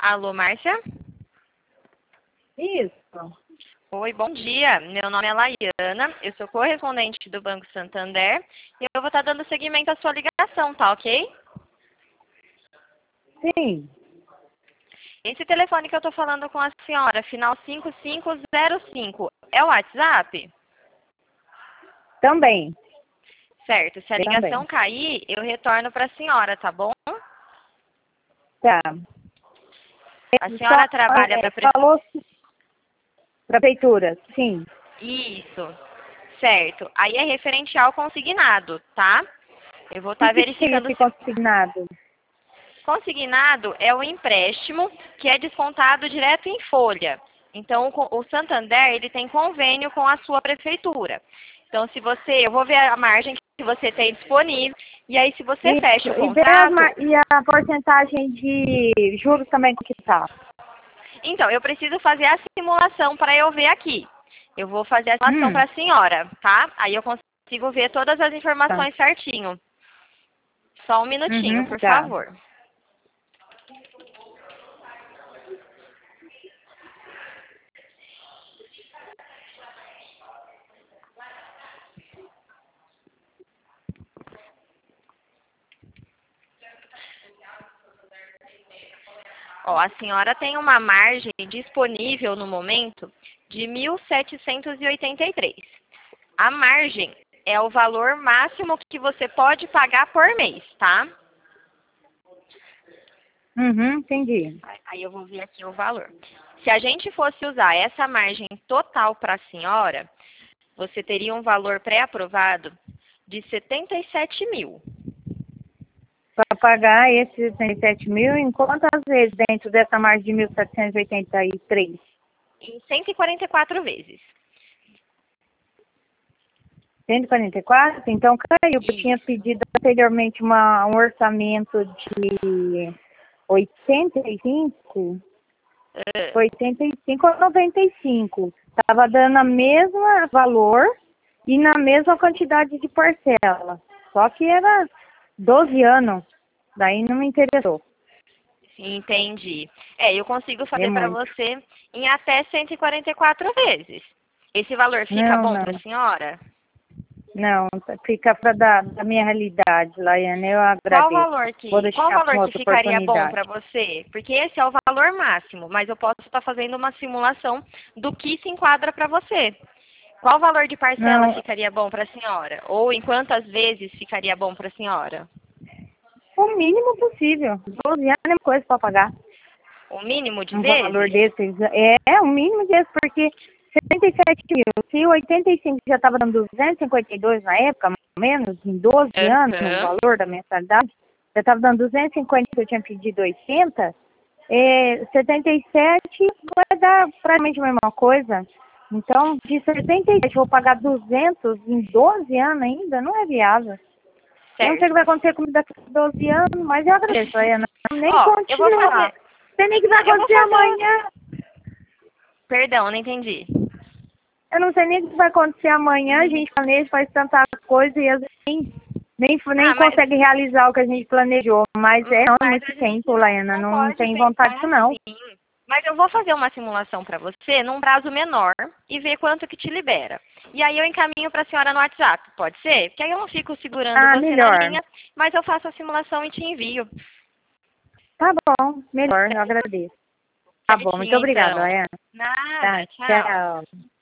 Alô, Márcia? Isso. Oi, bom dia. Meu nome é Laiana, eu sou correspondente do Banco Santander e eu vou estar dando seguimento à sua ligação, tá ok? Sim, Esse telefone que eu estou falando com a senhora, final 5505, é o WhatsApp? também. Certo, se a ligação Também. cair, eu retorno para a senhora, tá bom? Tá. A senhora trabalha para a Falou prefeitura, sim. Isso, certo. Aí é referente ao consignado, tá? Eu vou O estar que é verificando esse se consignado? consignado é o empréstimo que é descontado direto em folha. Então, o Santander, ele tem convênio com a sua prefeitura. Então, se você, eu vou ver a margem que você tem disponível, e aí se você fecha o Isso. contrato, E a porcentagem de juros também que tá? então, eu preciso fazer a simulação para eu ver aqui. Eu vou fazer a simulação para a senhora, tá? Aí eu consigo ver todas as Tá. informações certinho. Só um minutinho, Uhum, por tá. favor. Ó, a senhora tem uma margem disponível no momento de 1.783. A margem é o valor máximo que você pode pagar por mês, tá? Uhum, entendi. Aí eu vou ver aqui o valor. Se a gente fosse usar essa margem total para a senhora, você teria um valor pré-aprovado de 77 mil. Para pagar esses 67 mil, em quantas vezes dentro dessa margem de 1.783? Em 144 vezes. 144? Então caiu. Eu tinha Isso. pedido anteriormente um orçamento de 85, Ah, 85 ou 95. Estava dando a mesma valor e na mesma quantidade de parcela. Só que era 12 anos. Daí não me interessou. entendi. É, eu consigo É fazer para muito. você em até 144 vezes. Esse valor fica Não, bom para não. a senhora? Não, fica fora da minha realidade, Laiane. Eu agradeço. Vou Qual deixar para valor uma que outra ficaria bom para oportunidade. você? Porque esse é o valor máximo, mas eu posso estar fazendo uma simulação do que se enquadra para você. Qual valor de parcela Não, ficaria bom para a senhora? Ou em quantas vezes ficaria bom para a senhora? o mínimo possível. 12 anos é uma coisa para pagar. O mínimo de Um valor vezes? desses. É um mínimo desse, porque 77 mil, se 85 já estava dando 252 na época, mais ou menos, em 12 anos, o Aham. valor da mensalidade, já estava dando 250, eu tinha pedido 80, 77 vai dar praticamente a mesma coisa. Então, de 77 vou pagar 200 em 12 anos ainda, não é viável. Eu não sei o que Certo. vai acontecer comigo daqui a 12 anos, mas eu agradeço, Ana. Nem Ó, eu vou continuar. fazer. Não sei nem o que vai Não, eu vou acontecer fazer. amanhã. Perdão, não entendi. Eu não sei nem o que vai acontecer amanhã. A gente planeja, faz tanta coisa e às vezes nem Ah, mas, consegue realizar o que a gente planejou. Mas é mas muito a gente tempo, Laiana. não Não pode tem vontade pensar disso, não. assim. Mas eu vou fazer uma simulação para você num prazo menor e ver quanto que te libera. E aí eu encaminho para a senhora no WhatsApp, pode ser? Porque aí eu não fico segurando Ah, você na melhor. linha, mas eu faço a simulação e te envio. Tá bom, melhor. Eu agradeço. Tá bom, muito Certinho, obrigada, então. Laiana. Nada, Tá, tchau. tchau.